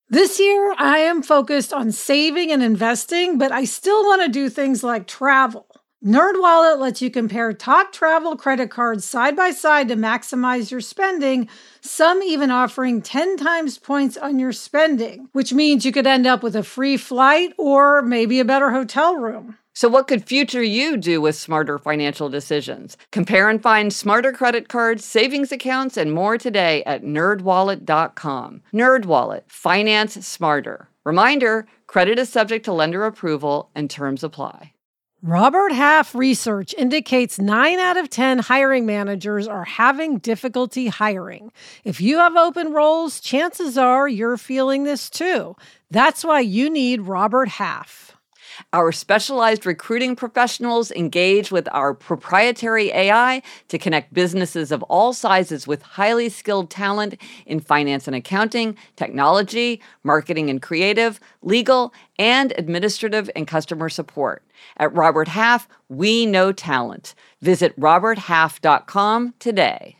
This year, I am focused on saving and investing, but I still want to do things like travel. NerdWallet lets you compare top travel credit cards side by side to maximize your spending, some even offering 10 times points on your spending, which means you could end up with a free flight or maybe a better hotel room. So what could future you do with smarter financial decisions? Compare and find smarter credit cards, savings accounts, and more today at nerdwallet.com. NerdWallet, finance smarter. Reminder, credit is subject to lender approval and terms apply. Robert Half research indicates 9 out of 10 hiring managers are having difficulty hiring. If you have open roles, chances are you're feeling this too. That's why you need Robert Half. Our specialized recruiting professionals engage with our proprietary AI to connect businesses of all sizes with highly skilled talent in finance and accounting, technology, marketing and creative, legal, and administrative and customer support. At Robert Half, we know talent. Visit roberthalf.com today.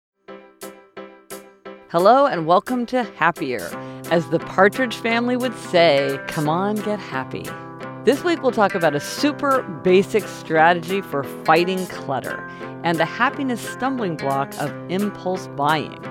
Hello and welcome to Happier. As the Partridge Family would say, come on, get happy. This week we'll talk about a super basic strategy for fighting clutter and the happiness stumbling block of impulse buying.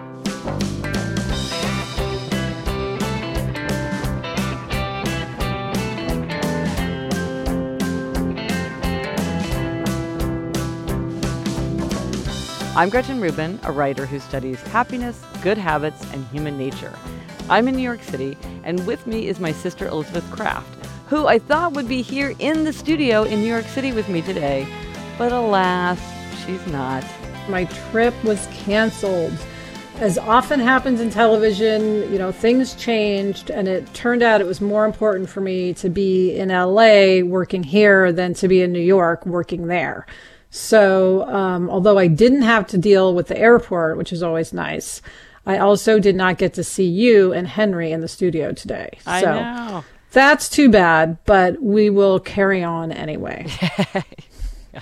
I'm Gretchen Rubin, a writer who studies happiness, good habits, and human nature. I'm in New York City, and with me is my sister Elizabeth Kraft, who I thought would be here in the studio in New York City with me today, but alas, she's not. My trip was canceled. As often happens in television, things changed, and it turned out it was more important for me to be in LA working here than to be in New York working there. So, although I didn't have to deal with the airport, which is always nice, I also did not get to see you and Henry in the studio today. I know. That's too bad, but we will carry on anyway. Yeah.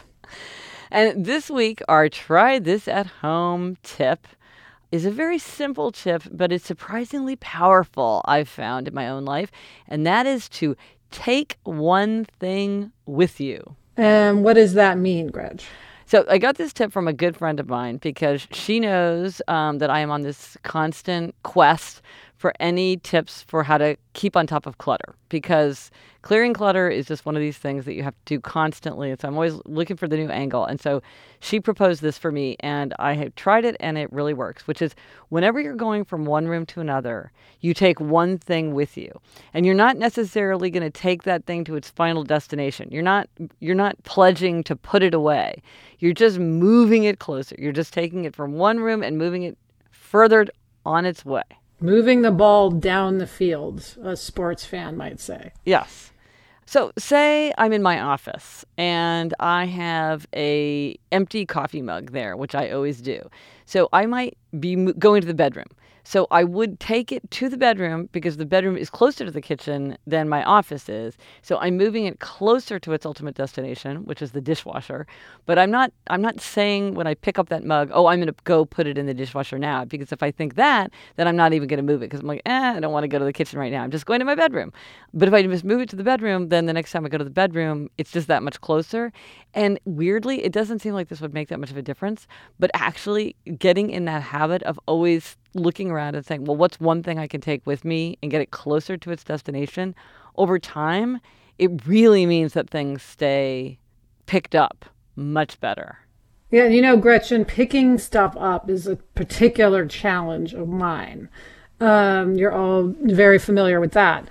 And this week, our try this at home tip is a very simple tip, but it's surprisingly powerful, I've found in my own life. And that is to take one thing with you. And what does that mean, Gretch? So I got this tip from a good friend of mine because she knows that I am on this constant quest for any tips for how to keep on top of clutter, because clearing clutter is just one of these things that you have to do constantly. And so I'm always looking for the new angle. And so she proposed this for me, and I have tried it, and it really works, which is whenever you're going from one room to another, you take one thing with you. And you're not necessarily going to take that thing to its final destination. You're not pledging to put it away. You're just moving it closer. You're just taking it from one room and moving it further on its way. Moving the ball down the field, a sports fan might say. Yes. So say I'm in my office and I have a empty coffee mug there, which I always do. So I might be going to the bedroom. So I would take it to the bedroom because the bedroom is closer to the kitchen than my office is. So I'm moving it closer to its ultimate destination, which is the dishwasher. But I'm not saying when I pick up that mug, oh, I'm going to go put it in the dishwasher now. Because if I think that, then I'm not even going to move it because I'm like, I don't want to go to the kitchen right now. I'm just going to my bedroom. But if I just move it to the bedroom, then the next time I go to the bedroom, it's just that much closer. And weirdly, it doesn't seem like this would make that much of a difference. But actually getting in that habit of always looking around and saying, well, what's one thing I can take with me and get it closer to its destination? Over time, it really means that things stay picked up much better. Yeah, Gretchen, picking stuff up is a particular challenge of mine. You're all very familiar with that.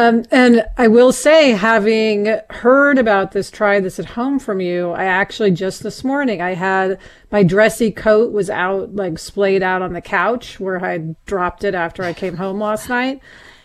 And I will say, having heard about this, try this at home from you, I actually just this morning, I had my dressy coat was out, splayed out on the couch where I dropped it after I came home last night.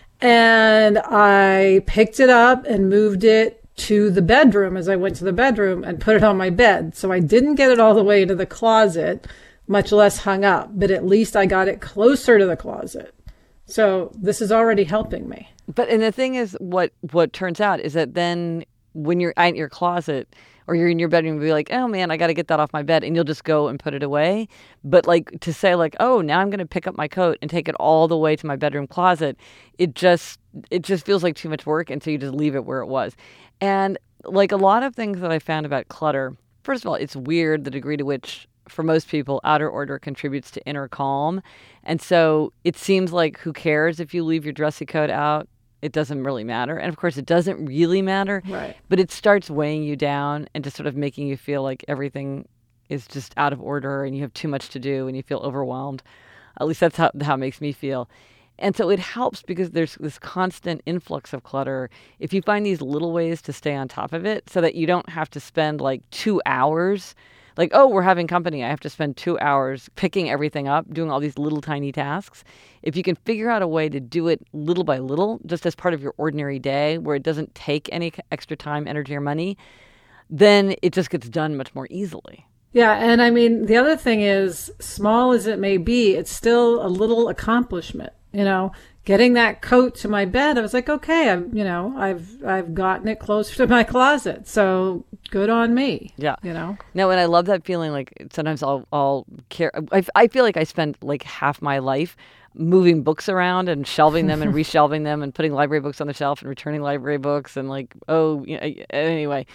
And I picked it up and moved it to the bedroom as I went to the bedroom and put it on my bed. So I didn't get it all the way to the closet, much less hung up, but at least I got it closer to the closet. So this is already helping me. And the thing is, what turns out is that then when you're at your closet, or you're in your bedroom and be like, oh man, I got to get that off my bed. And you'll just go and put it away. But like to say like, oh, now I'm going to pick up my coat and take it all the way to my bedroom closet. It just feels like too much work. And so you just leave it where it was. And like a lot of things that I found about clutter, first of all, it's weird the degree to which for most people, outer order contributes to inner calm. And so it seems like who cares if you leave your dressy coat out? It doesn't really matter. And of course, it doesn't really matter. Right. But it starts weighing you down and just sort of making you feel like everything is just out of order and you have too much to do and you feel overwhelmed. At least that's how it makes me feel. And so it helps because there's this constant influx of clutter. If you find these little ways to stay on top of it so that you don't have to spend like 2 hours, like, oh, we're having company, I have to spend 2 hours picking everything up, doing all these little tiny tasks. If you can figure out a way to do it little by little, just as part of your ordinary day, where it doesn't take any extra time, energy, or money, then it just gets done much more easily. Yeah, and I mean, the other thing is, small as it may be, it's still a little accomplishment. You know, getting that coat to my bed, I was like, okay, I've gotten it closer to my closet, so good on me. Yeah, you know. No, and I love that feeling. Like sometimes I'll care. I feel like I spend like half my life moving books around and shelving them and reshelving them and putting library books on the shelf and returning library books and like anyway.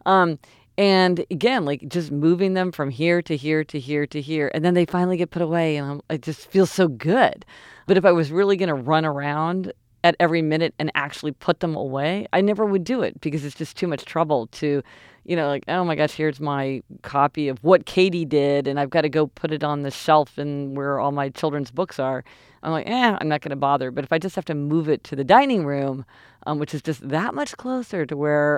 And again, like just moving them from here to here to here to here, and then they finally get put away, and it just feels so good. But if I was really going to run around at every minute and actually put them away, I never would do it because it's just too much trouble to, like, oh my gosh, here's my copy of What Katie Did, and I've got to go put it on the shelf and where all my children's books are. I'm like, I'm not going to bother. But if I just have to move it to the dining room, which is just that much closer to where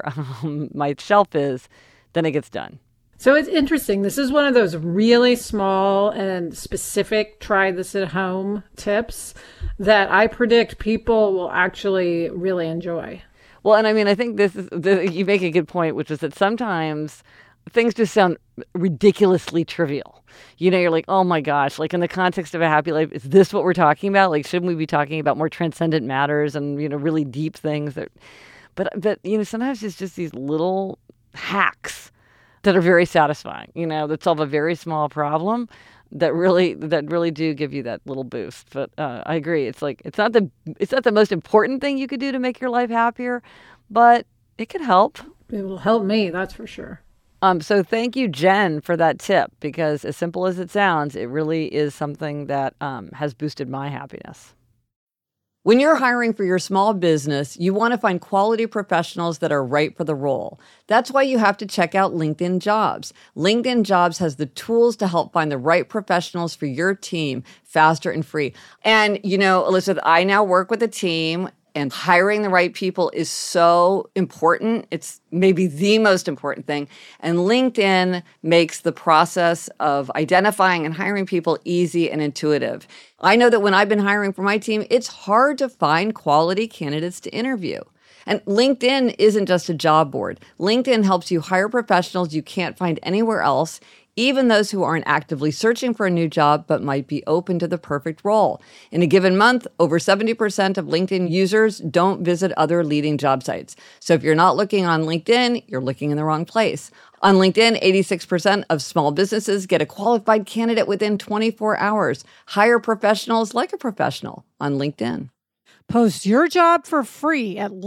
my shelf is, then it gets done. So it's interesting. This is one of those really small and specific try this at home tips that I predict people will actually really enjoy. Well, and I mean, I think you make a good point, which is that sometimes things just sound ridiculously trivial. You're like, oh my gosh, like in the context of a happy life, is this what we're talking about? Like, shouldn't we be talking about more transcendent matters and, really deep things but sometimes it's just these little hacks that are very satisfying, that solve a very small problem that really do give you that little boost. But I agree. It's like, it's not the most important thing you could do to make your life happier, but it could help. It will help me. That's for sure. So thank you, Jen, for that tip, because as simple as it sounds, it really is something that has boosted my happiness. When you're hiring for your small business, you want to find quality professionals that are right for the role. That's why you have to check out LinkedIn Jobs. LinkedIn Jobs has the tools to help find the right professionals for your team faster and free. And, Elizabeth, I now work with a team, and hiring the right people is so important. It's maybe the most important thing. And LinkedIn makes the process of identifying and hiring people easy and intuitive. I know that when I've been hiring for my team, it's hard to find quality candidates to interview. And LinkedIn isn't just a job board. LinkedIn helps you hire professionals you can't find anywhere else, even those who aren't actively searching for a new job but might be open to the perfect role. In a given month, over 70% of LinkedIn users don't visit other leading job sites. So if you're not looking on LinkedIn, you're looking in the wrong place. On LinkedIn, 86% of small businesses get a qualified candidate within 24 hours. Hire professionals like a professional on LinkedIn. Post your job for free at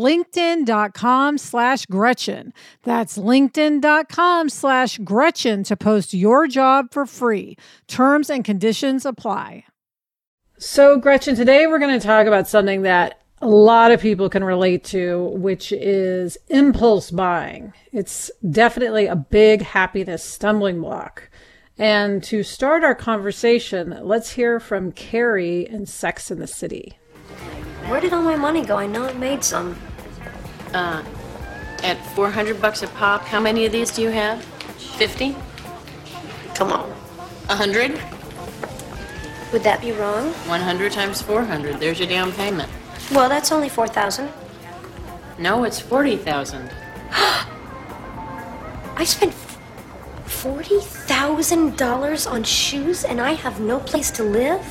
linkedin.com/Gretchen. That's linkedin.com/Gretchen to post your job for free. Terms and conditions apply. So, Gretchen, today we're going to talk about something that a lot of people can relate to, which is impulse buying. It's definitely a big happiness stumbling block. And to start our conversation, let's hear from Carrie in Sex and the City. Where did all my money go? I know I made some. At $400 a pop, how many of these do you have? 50? Come on. 100? Would that be wrong? 100 times 400. There's your down payment. Well, that's only $4,000. No, it's 40,000. I spent $40,000 on shoes and I have no place to live?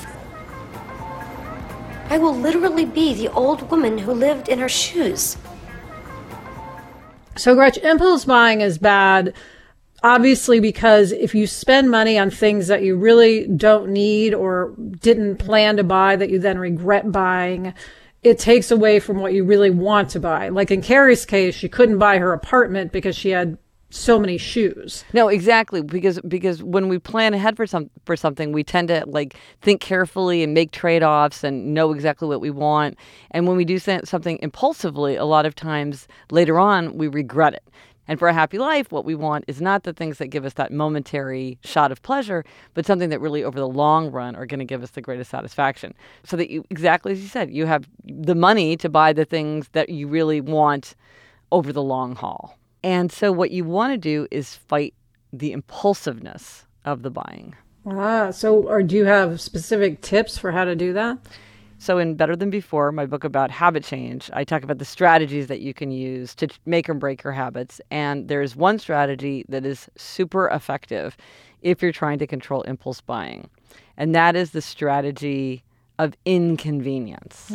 I will literally be the old woman who lived in her shoes. So, Gretchen, impulse buying is bad, obviously, because if you spend money on things that you really don't need or didn't plan to buy that you then regret buying, it takes away from what you really want to buy. Like in Carrie's case, she couldn't buy her apartment because she had so many shoes. No, exactly. Because when we plan ahead for something, we tend to like think carefully and make trade-offs and know exactly what we want. And when we do something impulsively, a lot of times later on we regret it. And for a happy life, what we want is not the things that give us that momentary shot of pleasure, but something that really over the long run are going to give us the greatest satisfaction. So that you, exactly as you said, you have the money to buy the things that you really want over the long haul. And so what you want to do is fight the impulsiveness of the buying. Or do you have specific tips for how to do that? So in Better Than Before, my book about habit change, I talk about the strategies that you can use to make or break your habits. And there's one strategy that is super effective if you're trying to control impulse buying. And that is the strategy of inconvenience.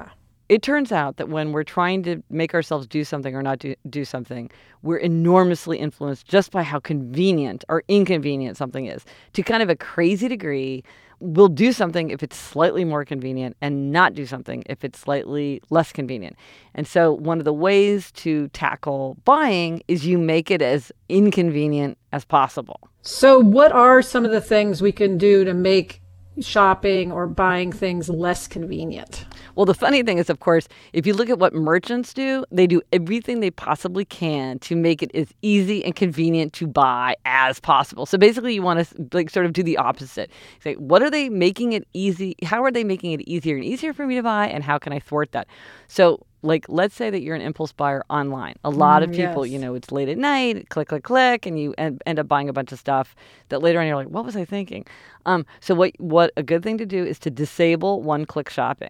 It turns out that when we're trying to make ourselves do something or not do something, we're enormously influenced just by how convenient or inconvenient something is. To kind of a crazy degree, we'll do something if it's slightly more convenient and not do something if it's slightly less convenient. And so one of the ways to tackle buying is you make it as inconvenient as possible. So what are some of the things we can do to make shopping or buying things less convenient? Well, the funny thing is, of course, if you look at what merchants do, they do everything they possibly can to make it as easy and convenient to buy as possible. So basically, you want to like sort of do the opposite. Say, what are they making it easy? How are they making it easier and easier for me to buy? And how can I thwart that? So like, let's say that you're an impulse buyer online. A lot of people, yes. It's late at night, click, click, click, and you end up buying a bunch of stuff that later on you're like, what was I thinking? So what a good thing to do is to disable one-click shopping.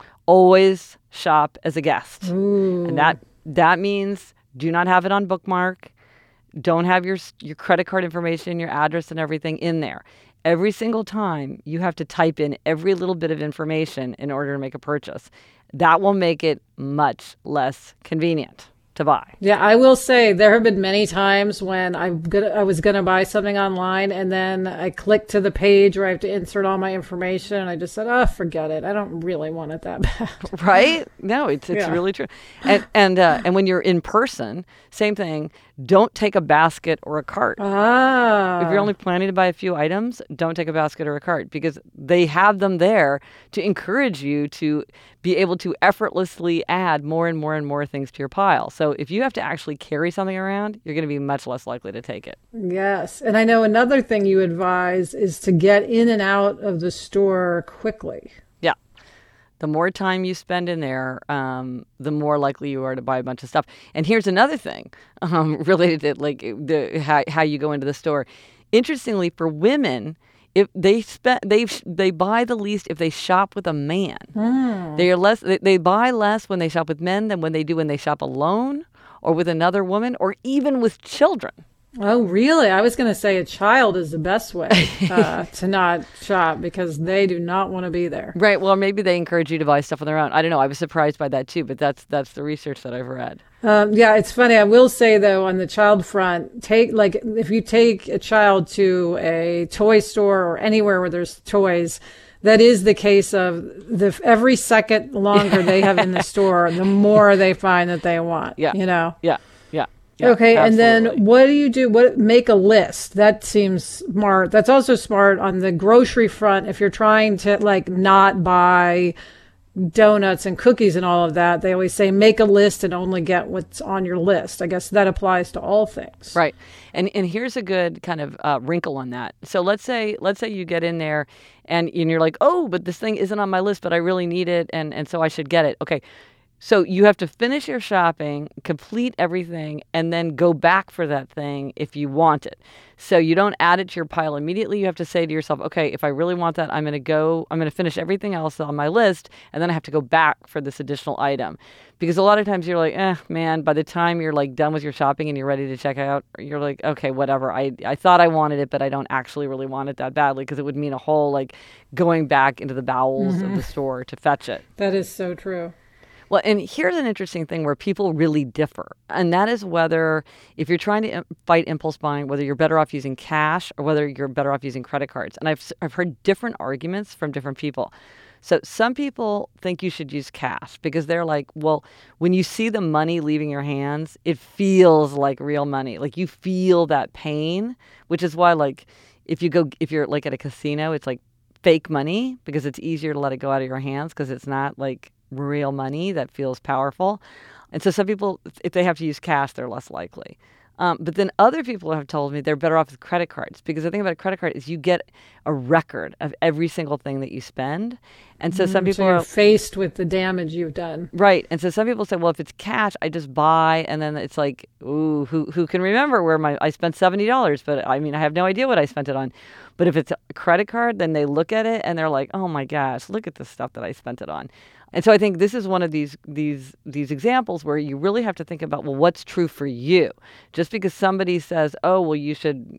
Always shop as a guest. Ooh. And that means do not have it on bookmark. Don't have your credit card information, your address and everything in there. Every single time you have to type in every little bit of information in order to make a purchase. That will make it much less convenient to buy. Yeah, I will say there have been many times when I was going to buy something online and then I clicked to the page where I have to insert all my information and I just said, forget it. I don't really want it that bad. Right? No, it's really true. And when you're in person, same thing. Don't take a basket or a cart. If you're only planning to buy a few items, don't take a basket or a cart because they have them there to encourage you to be able to effortlessly add more and more and more things to your pile. So if you have to actually carry something around, you're going to be much less likely to take it. Yes. And I know another thing you advise is to get in and out of the store quickly. Yeah. The more time you spend in there, the more likely you are to buy a bunch of stuff. And here's another thing related to like how you go into the store. Interestingly, for women, if they buy the least if they shop with a man. They buy less when they shop with men than when they shop alone or with another woman or even with children. Oh, really? I was going to say a child is the best way to not shop because they do not want to be there. Right. Well, maybe they encourage you to buy stuff on their own. I don't know. I was surprised by that too, but that's the research that I've read. Yeah, it's funny. I will say though, on the child front, if you take a child to a toy store or anywhere where there's toys, that is the case of every second longer they have in the store, the more they find that they want. Yeah. Yeah. Yeah, okay, absolutely. And then what do you do? Make a list. That seems smart. That's also smart on the grocery front. If you're trying to not buy donuts and cookies and all of that, they always say make a list and only get what's on your list. I guess that applies to all things. Right. And here's a good kind of wrinkle on that. So let's say you get in there and you're like, oh, but this thing isn't on my list, but I really need it, and so I should get it. Okay. So you have to finish your shopping, complete everything, and then go back for that thing if you want it. So you don't add it to your pile immediately. You have to say to yourself, okay, if I really want that, I'm going to finish everything else on my list, and then I have to go back for this additional item. Because a lot of times you're like, man, by the time you're done with your shopping and you're ready to check out, you're like, okay, whatever. I thought I wanted it, but I don't actually really want it that badly because it would mean a whole going back into the bowels of the store to fetch it. That is so true. Well, and here's an interesting thing where people really differ. And that is whether, if you're trying to fight impulse buying, whether you're better off using cash or whether you're better off using credit cards. And I've heard different arguments from different people. So some people think you should use cash because they're like, well, when you see the money leaving your hands, it feels like real money. Like you feel that pain, which is why, like, if you're like at a casino, it's like fake money because it's easier to let it go out of your hands because it's not like real money that feels powerful. And so some people, if they have to use cash, they're less likely. But then other people have told me they're better off with credit cards because the thing about a credit card is you get a record of every single thing that you spend. And so some people you're faced with the damage you've done. Right. And so some people say, well, if it's cash, I just buy. And then it's like, ooh, who can remember where I spent $70, but I mean, I have no idea what I spent it on. But if it's a credit card, then they look at it and they're like, oh my gosh, look at the stuff that I spent it on. And so I think this is one of these examples where you really have to think about, well, what's true for you? Just because somebody says, oh, well, you should,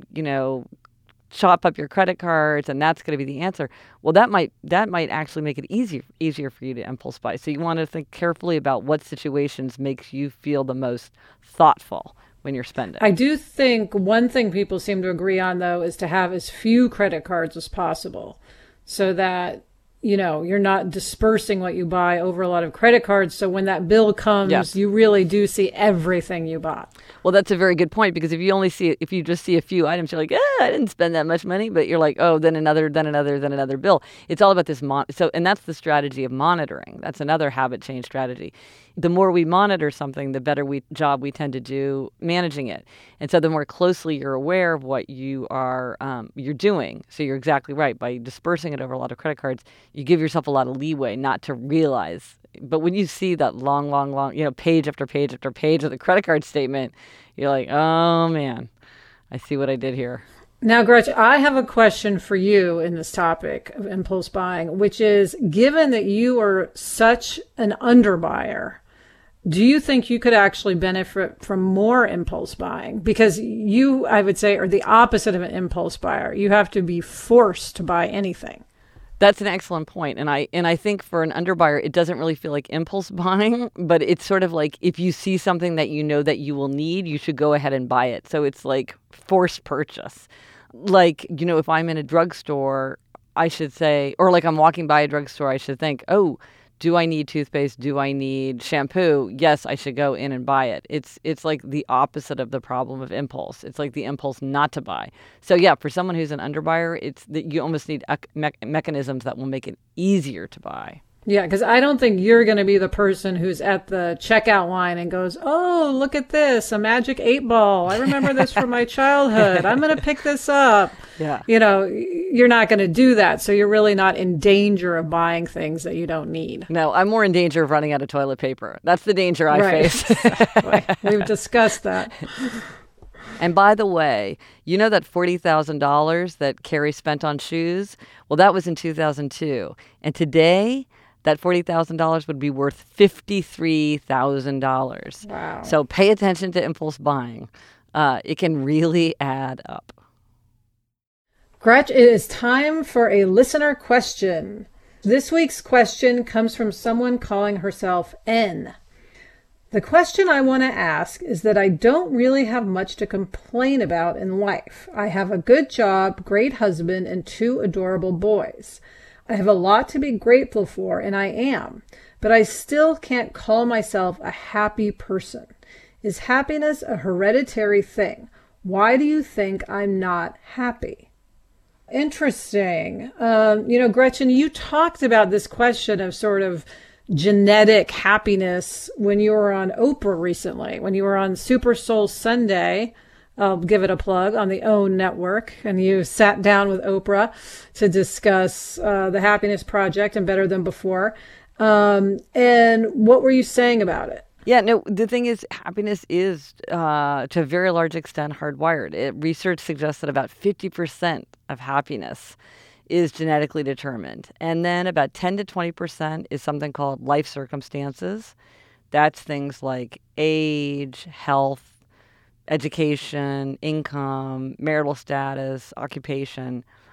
chop up your credit cards and that's going to be the answer. Well, that might actually make it easier for you to impulse buy. So you want to think carefully about what situations makes you feel the most thoughtful when you're spending. I do think one thing people seem to agree on, though, is to have as few credit cards as possible so that you're not dispersing what you buy over a lot of credit cards. So when that bill comes, yes, you really do see everything you bought. Well, that's a very good point because if you just see a few items, you're like, I didn't spend that much money, but you're like, oh, then another bill. It's all about this. And that's the strategy of monitoring. That's another habit change strategy. The more we monitor something, the better job we tend to do managing it. And so the more closely you're aware of what you are you're doing. So you're exactly right. By dispersing it over a lot of credit cards, you give yourself a lot of leeway not to realize. But when you see that long, page after page after page of the credit card statement, you're like, oh man, I see what I did here. Now, Gretchen, I have a question for you in this topic of impulse buying, which is, given that you are such an underbuyer, do you think you could actually benefit from more impulse buying? Because you, I would say, are the opposite of an impulse buyer. You have to be forced to buy anything. That's an excellent point. And I think for an underbuyer, it doesn't really feel like impulse buying, but it's sort of like if you see something that you know that you will need, you should go ahead and buy it. So it's like forced purchase. Like, if I'm in a drugstore, I should say, or like I'm walking by a drugstore, I should think, oh, do I need toothpaste? Do I need shampoo? Yes, I should go in and buy it. It's like the opposite of the problem of impulse. It's like the impulse not to buy. So yeah, for someone who's an underbuyer, it's that you almost need mechanisms that will make it easier to buy. Yeah, because I don't think you're going to be the person who's at the checkout line and goes, oh, look at this, a magic 8-ball. I remember this from my childhood. I'm going to pick this up. Yeah. You're not going to do that. So you're really not in danger of buying things that you don't need. No, I'm more in danger of running out of toilet paper. That's the danger I face. We've discussed that. And by the way, you know that $40,000 that Carrie spent on shoes? Well, that was in 2002. And today, that $40,000 would be worth $53,000. Wow. So pay attention to impulse buying. It can really add up. Gretch, it is time for a listener question. This week's question comes from someone calling herself N. The question I want to ask is that I don't really have much to complain about in life. I have a good job, great husband, and 2 adorable boys. I have a lot to be grateful for, and I am, but I still can't call myself a happy person. Is happiness a hereditary thing? Why do you think I'm not happy? Interesting. Gretchen, you talked about this question of sort of genetic happiness when you were on Oprah recently, when you were on Super Soul Sunday. I'll give it a plug on the OWN network. And you sat down with Oprah to discuss the Happiness Project and Better Than Before. And what were you saying about it? Yeah, no, the thing is, happiness is, to a very large extent, hardwired. Research suggests that about 50% of happiness is genetically determined. And then about 10 to 20% is something called life circumstances. That's things like age, health, education, income, marital status, occupation.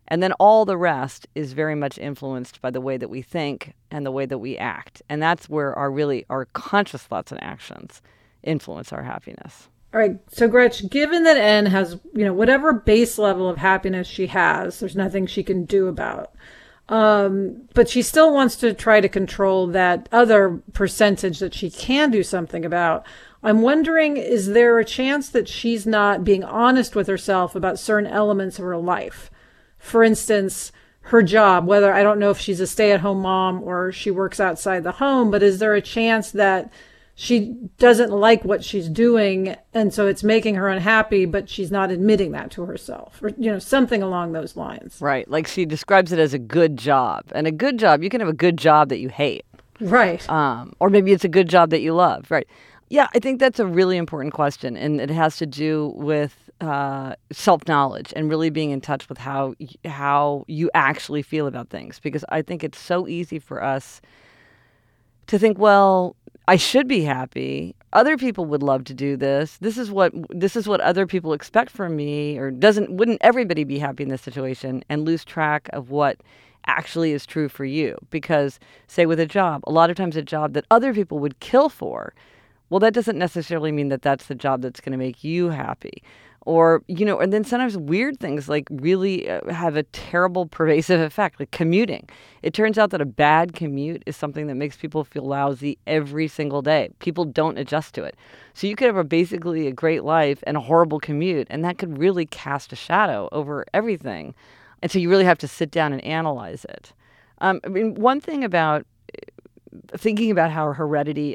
And then all the rest is very much influenced by the way that we think and the way that we act. And that's where our conscious thoughts and actions influence our happiness. All right. So Gretch, given that N has, whatever base level of happiness she has, there's nothing she can do about. But she still wants to try to control that other percentage that she can do something about. I'm wondering, is there a chance that she's not being honest with herself about certain elements of her life? For instance, her job, whether I don't know if she's a stay-at-home mom or she works outside the home, but is there a chance that she doesn't like what she's doing and so it's making her unhappy, but she's not admitting that to herself, or, something along those lines? Right. Like she describes it as a good job. And a good job, you can have a good job that you hate. Right. Or maybe it's a good job that you love. Right. Yeah, I think that's a really important question. And it has to do with self-knowledge and really being in touch with how you actually feel about things. Because I think it's so easy for us to think, well, I should be happy. Other people would love to do this. This is what other people expect from me. Or wouldn't everybody be happy in this situation? And lose track of what actually is true for you. Because, say with a job, a lot of times a job that other people would kill for, well, that doesn't necessarily mean that that's the job that's going to make you happy. Or, and then sometimes weird things like really have a terrible pervasive effect, like commuting. It turns out that a bad commute is something that makes people feel lousy every single day. People don't adjust to it. So you could have basically a great life and a horrible commute, and that could really cast a shadow over everything. And so you really have to sit down and analyze it. One thing about thinking about how heredity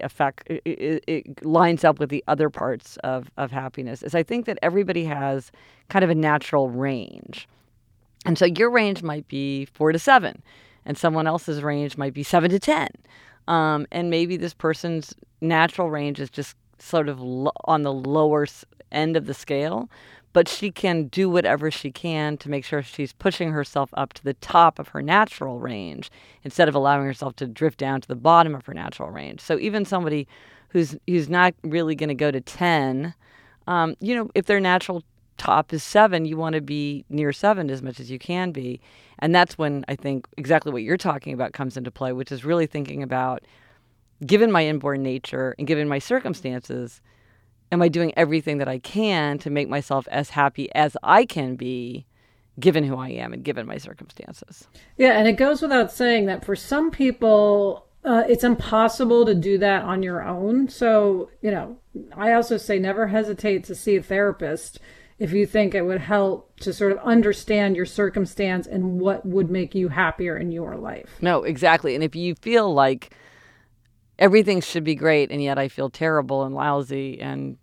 it lines up with the other parts of happiness is I think that everybody has kind of a natural range. And so your range might be 4 to 7, and someone else's range might be 7 to 10. And maybe this person's natural range is just sort of on the lower end of the scale, but she can do whatever she can to make sure she's pushing herself up to the top of her natural range instead of allowing herself to drift down to the bottom of her natural range. So even somebody who's not really going to go to 10, if their natural top is 7, you want to be near 7 as much as you can be. And that's when I think exactly what you're talking about comes into play, which is really thinking about, given my inborn nature and given my circumstances, am I doing everything that I can to make myself as happy as I can be, given who I am and given my circumstances? Yeah, and it goes without saying that for some people, it's impossible to do that on your own. So, I also say never hesitate to see a therapist if you think it would help to sort of understand your circumstance and what would make you happier in your life. No, exactly. And if you feel like everything should be great and yet I feel terrible and lousy, and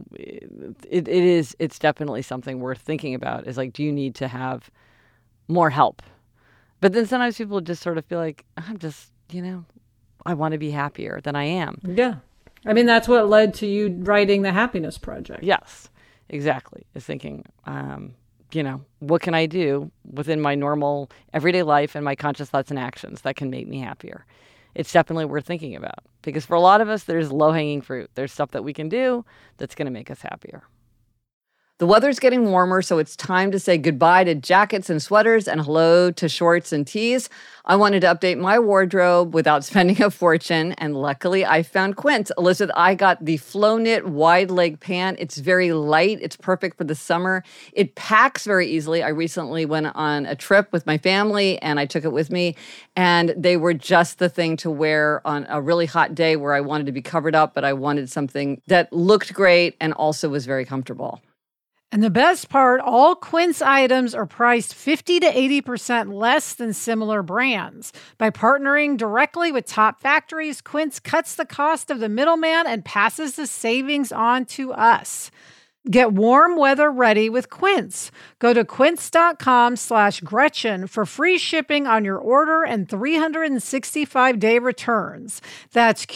it's definitely something worth thinking about, is like, do you need to have more help? But then sometimes people just sort of feel like, I'm just, I want to be happier than I am. Yeah. I mean, that's what led to you writing the Happiness Project. Yes, exactly. Is thinking, what can I do within my normal everyday life and my conscious thoughts and actions that can make me happier? It's definitely worth thinking about, because for a lot of us, there's low-hanging fruit. There's stuff that we can do that's going to make us happier. The weather's getting warmer, so it's time to say goodbye to jackets and sweaters and hello to shorts and tees. I wanted to update my wardrobe without spending a fortune, and luckily I found Quince. Elizabeth, I got the Flow Knit wide leg pant. It's very light. It's perfect for the summer. It packs very easily. I recently went on a trip with my family, and I took it with me, and they were just the thing to wear on a really hot day where I wanted to be covered up, but I wanted something that looked great and also was very comfortable. And the best part, all Quince items are priced 50 to 80% less than similar brands. By partnering directly with top factories, Quince cuts the cost of the middleman and passes the savings on to us. Get warm weather ready with Quince. Go to quince.com/Gretchen for free shipping on your order and 365-day returns. That's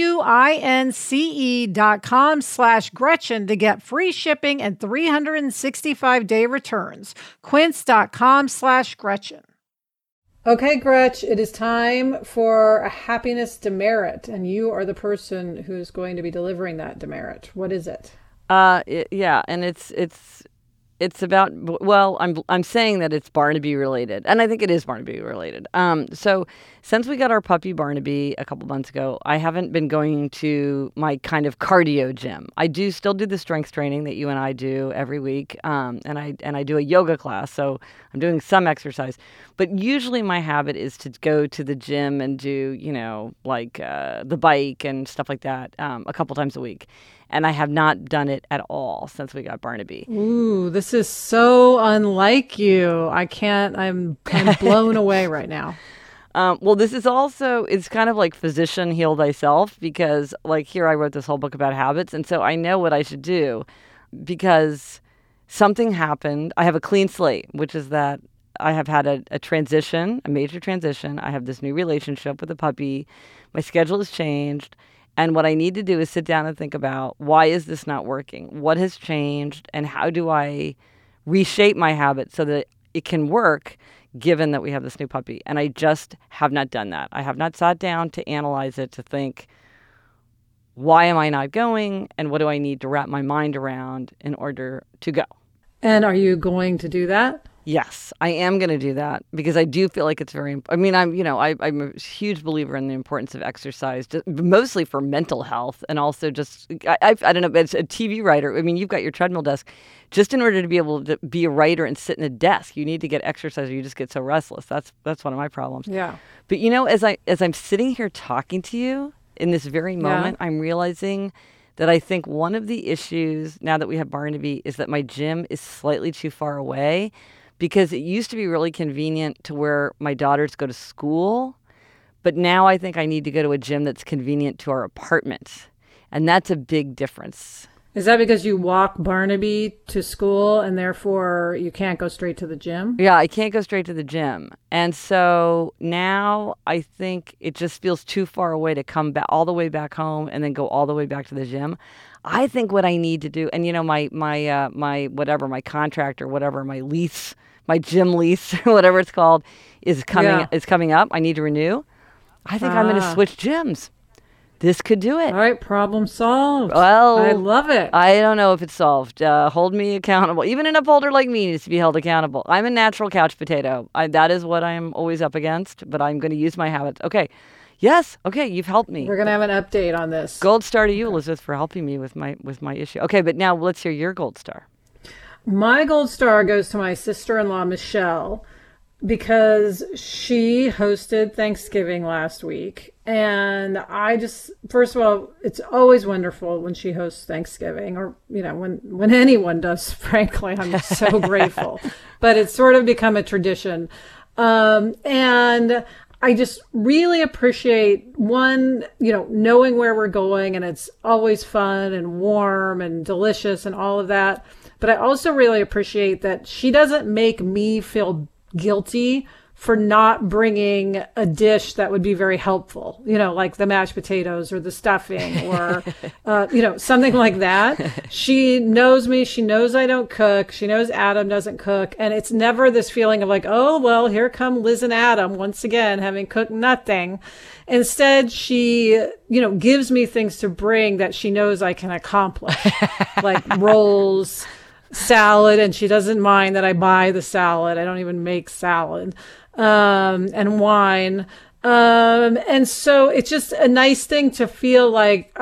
QUINCE.com/Gretchen to get free shipping and 365-day returns. Quince.com/Gretchen. Okay, Gretch, it is time for a happiness demerit, and you are the person who's going to be delivering that demerit. What is it? Yeah, and it's It's about, well, I'm saying that it's Barnaby related, and I think it is Barnaby related. So since we got our puppy Barnaby a couple months ago, I haven't been going to my kind of cardio gym. I do still do the strength training that you and I do every week, and I do a yoga class, so I'm doing some exercise. But usually my habit is to go to the gym and do, like the bike and stuff like that a couple times a week. And I have not done it at all since we got Barnaby. Ooh, this is so unlike you. I'm blown away right now. Well, this is also, it's kind of like physician heal thyself, because like here I wrote this whole book about habits. And so I know what I should do because something happened. I have a clean slate, which is that I have had a transition, a major transition. I have this new relationship with a puppy. My schedule has changed. And what I need to do is sit down and think about, why is this not working? What has changed? And how do I reshape my habit so that it can work, given that we have this new puppy? And I just have not done that. I have not sat down to analyze it, to think, why am I not going? And what do I need to wrap my mind around in order to go? And are you going to do that? Yes, I am going to do that because I do feel like it's very, I mean, I'm a huge believer in the importance of exercise, mostly for mental health. And also just, I don't know, as a TV writer, I mean, you've got your treadmill desk. Just in order to be able to be a writer and sit in a desk, you need to get exercise or you just get so restless. That's one of my problems. Yeah. But as I'm sitting here talking to you in this very moment, I'm realizing that I think one of the issues now that we have Barnaby is that my gym is slightly too far away. Because it used to be really convenient to where my daughters go to school. But now I think I need to go to a gym that's convenient to our apartment. And that's a big difference. Is that because you walk Barnaby to school and therefore you can't go straight to the gym? Yeah, I can't go straight to the gym. And so now I think it just feels too far away to come back all the way back home and then go all the way back to the gym. I think what I need to do, and my contract or whatever, my gym lease, whatever it's called, is coming up. I need to renew. I think I'm going to switch gyms. This could do it. All right, problem solved. Well, I love it. I don't know if it's solved. Hold me accountable. Even an upholder like me needs to be held accountable. I'm a natural couch potato. That is what I'm always up against, but I'm going to use my habits. Okay. Yes. Okay. You've helped me. We're going to have an update on this. Gold star to you, Elizabeth, for helping me with my issue. Okay. But now let's hear your gold star. My gold star goes to my sister-in-law, Michelle, because she hosted Thanksgiving last week. And first of all, it's always wonderful when she hosts Thanksgiving, or, when anyone does, frankly. I'm so grateful. But it's sort of become a tradition. And I just really appreciate, one, knowing where we're going, and it's always fun and warm and delicious and all of that. But I also really appreciate that she doesn't make me feel guilty for not bringing a dish that would be very helpful, like the mashed potatoes or the stuffing or, something like that. She knows me. She knows I don't cook. She knows Adam doesn't cook. And it's never this feeling of like, oh, well, here come Liz and Adam once again, having cooked nothing. Instead, she, gives me things to bring that she knows I can accomplish, like rolls, salad, and she doesn't mind that I buy the salad. I don't even make salad, and wine. And so it's just a nice thing to feel like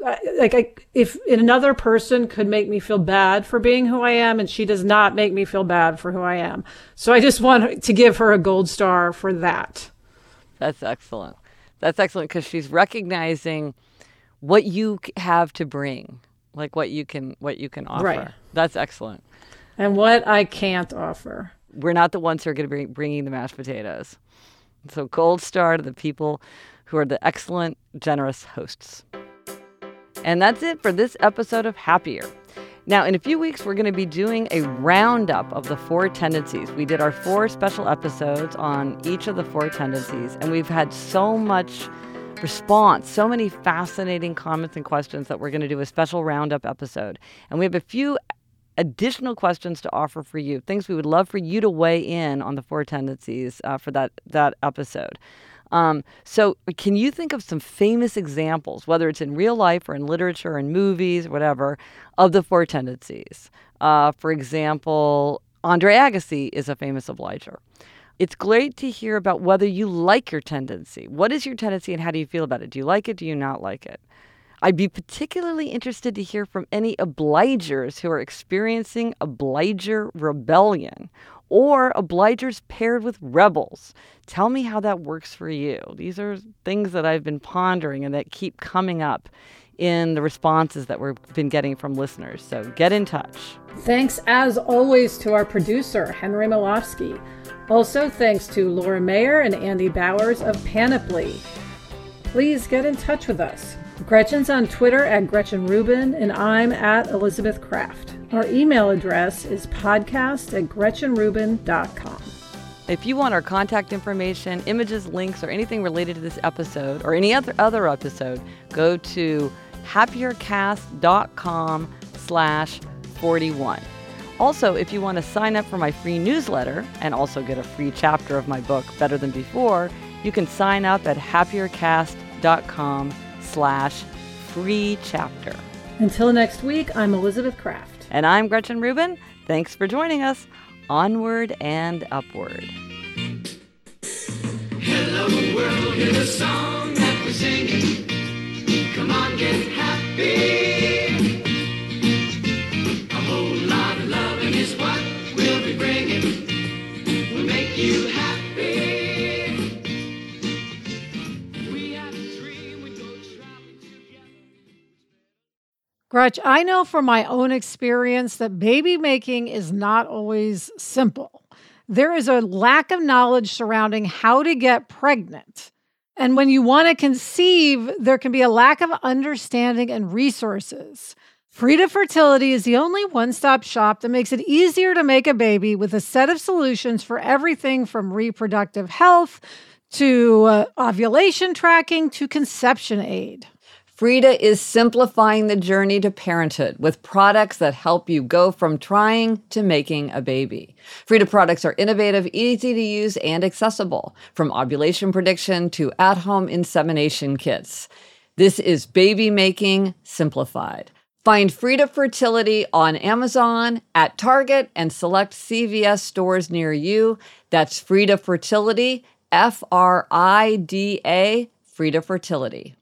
if another person could make me feel bad for being who I am, and she does not make me feel bad for who I am. So I just want to give her a gold star for that. That's excellent. That's excellent because she's recognizing what you have to bring. Like what you can offer. Right. That's excellent. And what I can't offer. We're not the ones who are going to be bringing the mashed potatoes. So gold star to the people who are the excellent, generous hosts. And that's it for this episode of Happier. Now, in a few weeks, we're going to be doing a roundup of the 4 tendencies. We did our 4 special episodes on each of the 4 tendencies, and we've had so much response, so many fascinating comments and questions that we're going to do a special roundup episode. And we have a few additional questions to offer for you, things we would love for you to weigh in on the 4 tendencies for that episode. So can you think of some famous examples, whether it's in real life or in literature and movies or whatever, of the 4 tendencies? For example, Andre Agassi is a famous obliger. It's great to hear about whether you like your tendency. What is your tendency and how do you feel about it? Do you like it? Do you not like it? I'd be particularly interested to hear from any obligers who are experiencing obliger rebellion or obligers paired with rebels. Tell me how that works for you. These are things that I've been pondering and that keep coming up in the responses that we've been getting from listeners. So get in touch. Thanks, as always, to our producer, Henry Malofsky. Also, thanks to Laura Mayer and Andy Bowers of Panoply. Please get in touch with us. Gretchen's on Twitter at Gretchen Rubin, and I'm at Elizabeth Kraft. Our email address is podcast@gretchenrubin.com. If you want our contact information, images, links, or anything related to this episode or any other episode, go to happiercast.com/41. Also, if you want to sign up for my free newsletter and also get a free chapter of my book, Better Than Before, you can sign up at happiercast.com/free chapter. Until next week, I'm Elizabeth Kraft. And I'm Gretchen Rubin. Thanks for joining us. Onward and upward. Hello world, here's a song that we're singing. Come on, get happy. A whole lot of loving is what we'll be bringing. We'll make you happy. We have a dream, we go traveling together. Gretch, I know from my own experience that baby making is not always simple. There is a lack of knowledge surrounding how to get pregnant. And when you want to conceive, there can be a lack of understanding and resources. Frida Fertility is the only one-stop shop that makes it easier to make a baby with a set of solutions for everything from reproductive health to ovulation tracking to conception aid. Frida is simplifying the journey to parenthood with products that help you go from trying to making a baby. Frida products are innovative, easy to use, and accessible, from ovulation prediction to at-home insemination kits. This is baby making simplified. Find Frida Fertility on Amazon, at Target, and select CVS stores near you. That's Frida Fertility, Frida, Frida Fertility.